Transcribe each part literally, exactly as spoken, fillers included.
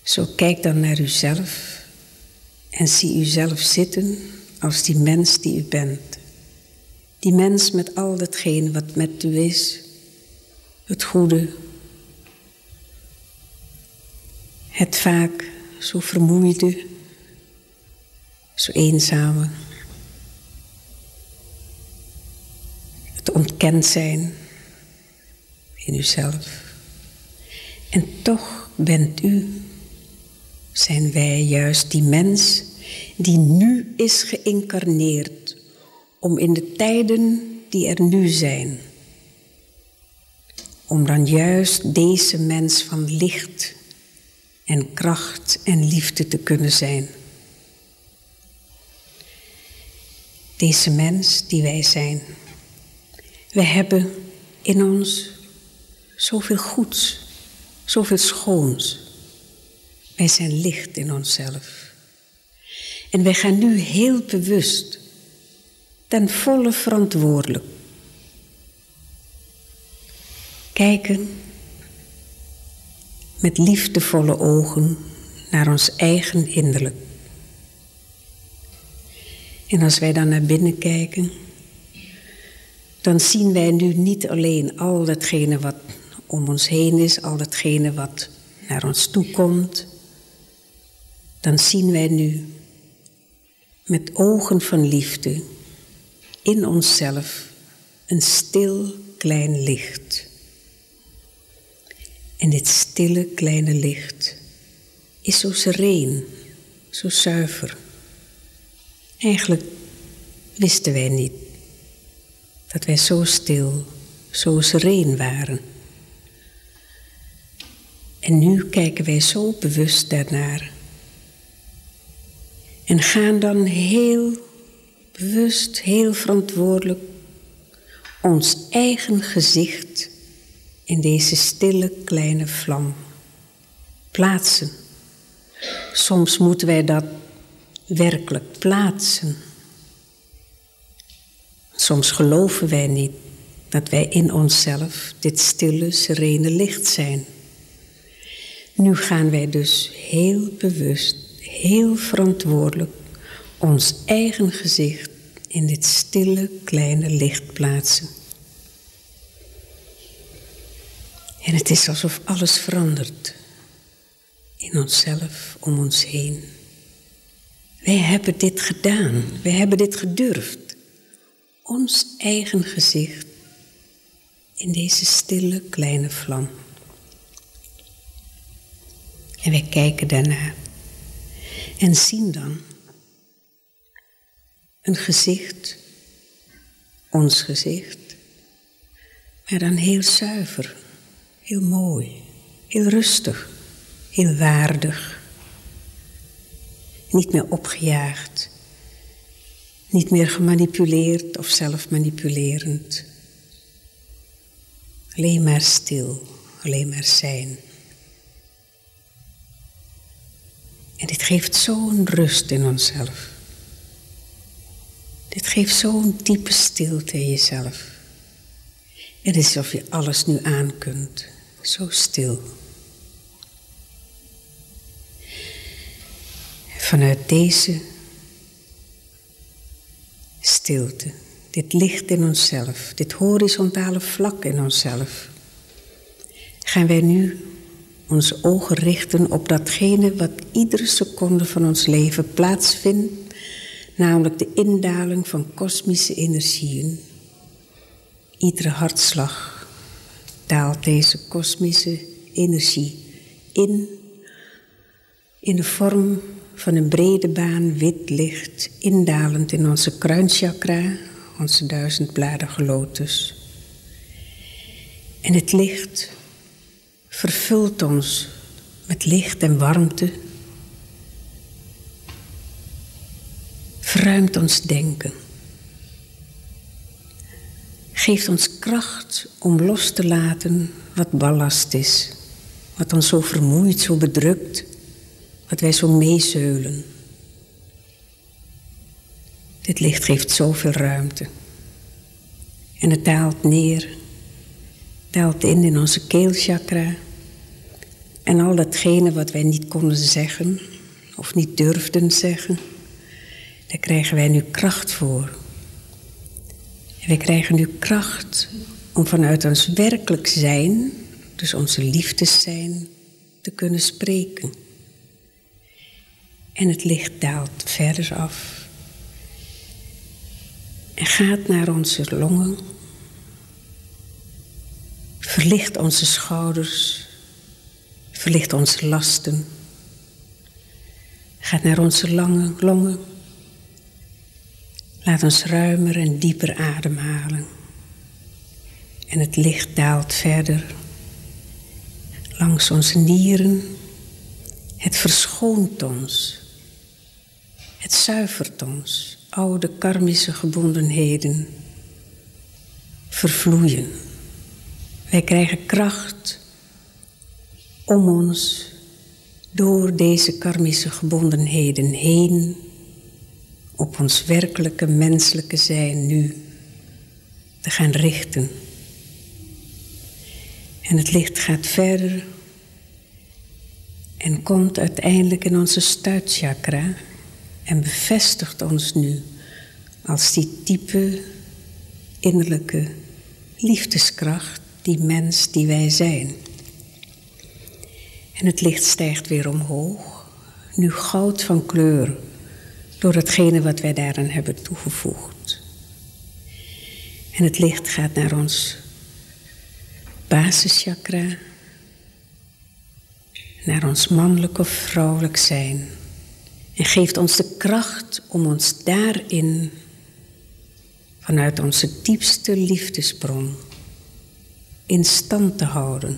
Zo kijk dan naar uzelf en zie uzelf zitten als die mens die u bent. Die mens met al datgene wat met u is, het goede, het vaak zo vermoeide, zo eenzame, het ontkend zijn in uzelf. En toch bent u, zijn wij juist die mens die nu is geïncarneerd om in de tijden die er nu zijn, om dan juist deze mens van licht en kracht en liefde te kunnen zijn. Deze mens die wij zijn. Wij hebben in ons zoveel goeds, zoveel schoons. Wij zijn licht in onszelf. En wij gaan nu heel bewust, ten volle verantwoordelijk, kijken met liefdevolle ogen naar ons eigen innerlijk. En als wij dan naar binnen kijken, dan zien wij nu niet alleen al datgene wat om ons heen is, al datgene wat naar ons toe komt. Dan zien wij nu met ogen van liefde in onszelf een stil klein licht. En dit stille kleine licht is zo sereen, zo zuiver. Eigenlijk wisten wij niet dat wij zo stil, zo sereen waren. En nu kijken wij zo bewust daarnaar. En gaan dan heel bewust, heel verantwoordelijk ons eigen gezicht in deze stille kleine vlam plaatsen. Soms moeten wij dat werkelijk plaatsen. Soms geloven wij niet dat wij in onszelf dit stille, serene licht zijn. Nu gaan wij dus heel bewust, heel verantwoordelijk ons eigen gezicht in dit stille, kleine licht plaatsen. En het is alsof alles verandert in onszelf, om ons heen. Wij hebben dit gedaan, wij hebben dit gedurfd. Ons eigen gezicht in deze stille, kleine vlam. En wij kijken daarna en zien dan een gezicht, ons gezicht, maar dan heel zuiver, heel mooi, heel rustig, heel waardig. Niet meer opgejaagd, niet meer gemanipuleerd of zelf manipulerend. Alleen maar stil, alleen maar zijn. En dit geeft zo'n rust in onszelf. Dit geeft zo'n diepe stilte in jezelf. Het is alsof je alles nu aan kunt. Zo stil. Vanuit deze stilte, dit licht in onszelf, dit horizontale vlak in onszelf, gaan wij nu onze ogen richten op datgene wat iedere seconde van ons leven plaatsvindt, namelijk de indaling van kosmische energieën. Iedere hartslag daalt deze kosmische energie in, in de vorm van een brede baan wit licht, indalend in onze kruinchakra, onze duizendbladige lotus. En het licht vervult ons met licht en warmte, verruimt ons denken, geeft ons kracht om los te laten wat ballast is, wat ons zo vermoeit, zo bedrukt, wat wij zo meezeulen. Dit licht geeft zoveel ruimte. En het daalt neer, daalt in in onze keelchakra, En al datgene wat wij niet konden zeggen of niet durfden zeggen, daar krijgen wij nu kracht voor. En wij krijgen nu kracht om vanuit ons werkelijk zijn, dus onze liefdeszijn, te kunnen spreken. En het licht daalt verder af en gaat naar onze longen, verlicht onze schouders, verlicht onze lasten, gaat naar onze lange longen, laat ons ruimer en dieper ademhalen. En het licht daalt verder langs onze nieren. Het verschoont ons. Het zuivert ons. Oude karmische gebondenheden vervloeien. Wij krijgen kracht om ons door deze karmische gebondenheden heen op ons werkelijke menselijke zijn nu te gaan richten. En het licht gaat verder en komt uiteindelijk in onze stuitchakra en bevestigt ons nu als die diepe, innerlijke liefdeskracht, die mens die wij zijn. En het licht stijgt weer omhoog, nu goud van kleur, door hetgene wat wij daaraan hebben toegevoegd. En het licht gaat naar ons basischakra, naar ons mannelijk of vrouwelijk zijn. En geeft ons de kracht om ons daarin, vanuit onze diepste liefdesbron, in stand te houden.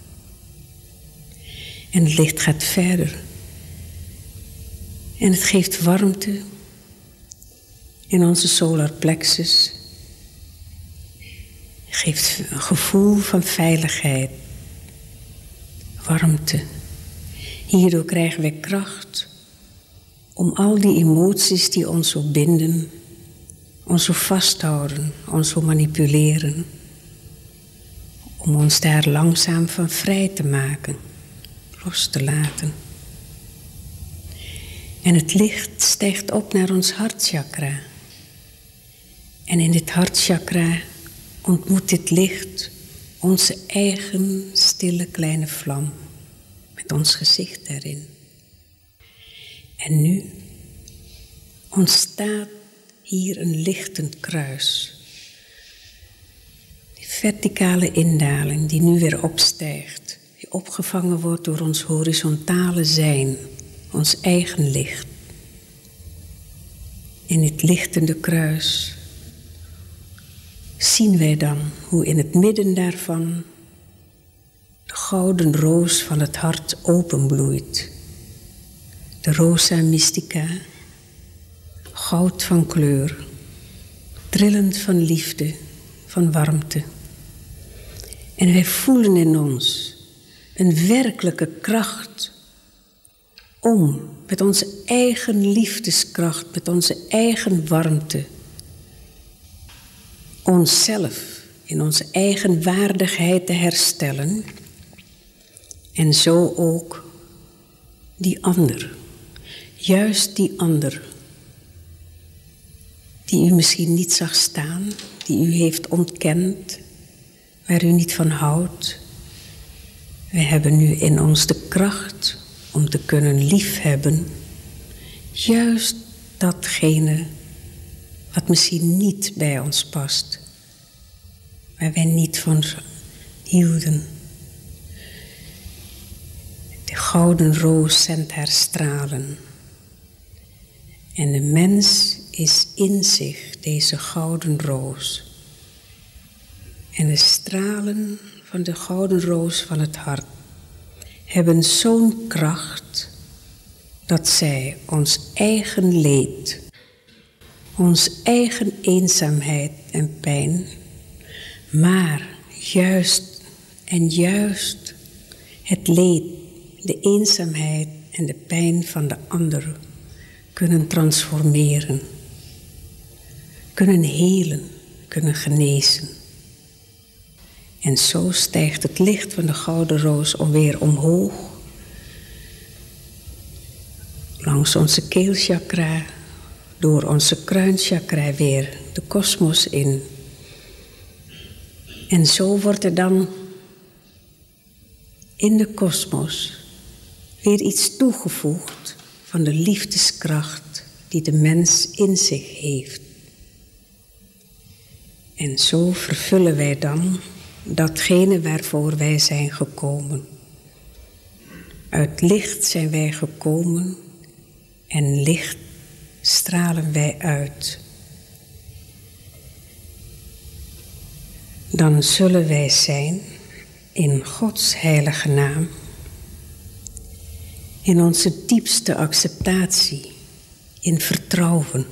En het licht gaat verder. En het geeft warmte in onze solar plexus. Het geeft een gevoel van veiligheid, warmte. Hierdoor krijgen wij kracht om al die emoties die ons zo binden, ons zo vasthouden, ons zo manipuleren, om ons daar langzaam van vrij te maken, los te laten. En het licht stijgt op naar ons hartchakra. En in dit hartchakra ontmoet dit licht onze eigen stille kleine vlam, met ons gezicht daarin. En nu ontstaat hier een lichtend kruis. Die verticale indaling die nu weer opstijgt, die opgevangen wordt door ons horizontale zijn, ons eigen licht. In dit lichtende kruis zien wij dan hoe in het midden daarvan de gouden roos van het hart openbloeit. De rosa mystica, goud van kleur, trillend van liefde, van warmte. En wij voelen in ons een werkelijke kracht om met onze eigen liefdeskracht, met onze eigen warmte, onszelf in onze eigen waardigheid te herstellen. En zo ook die ander, juist die ander, die u misschien niet zag staan, die u heeft ontkend, waar u niet van houdt. We hebben nu in ons de kracht om te kunnen liefhebben, juist datgene wat misschien niet bij ons past, waar wij niet van hielden. De gouden roos zendt haar stralen. En de mens is in zich deze gouden roos. En de stralen van de gouden roos van het hart hebben zo'n kracht dat zij ons eigen leed, ons eigen eenzaamheid en pijn, maar juist en juist het leed, de eenzaamheid en de pijn van de ander kunnen transformeren, kunnen helen, kunnen genezen. En zo stijgt het licht van de gouden roos alweer omhoog langs onze keelchakra, door onze kruinchakra weer de kosmos in. En zo wordt er dan in de kosmos weer iets toegevoegd van de liefdeskracht die de mens in zich heeft. En zo vervullen wij dan datgene waarvoor wij zijn gekomen. Uit licht zijn wij gekomen en licht stralen wij uit. Dan zullen wij zijn in Gods heilige naam, in onze diepste acceptatie, in vertrouwen,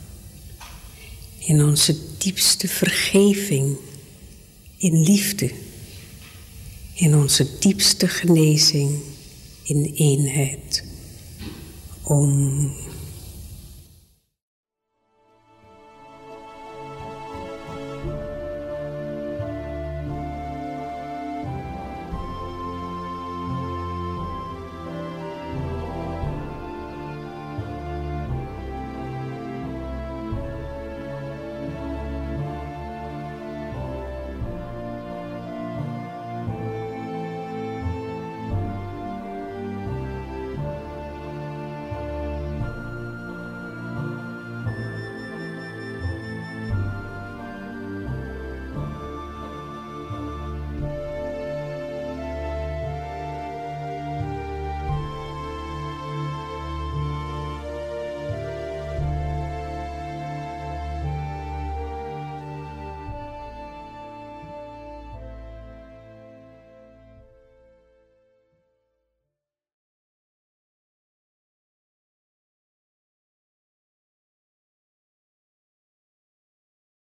in onze diepste vergeving, in liefde, in onze diepste genezing, in eenheid. Om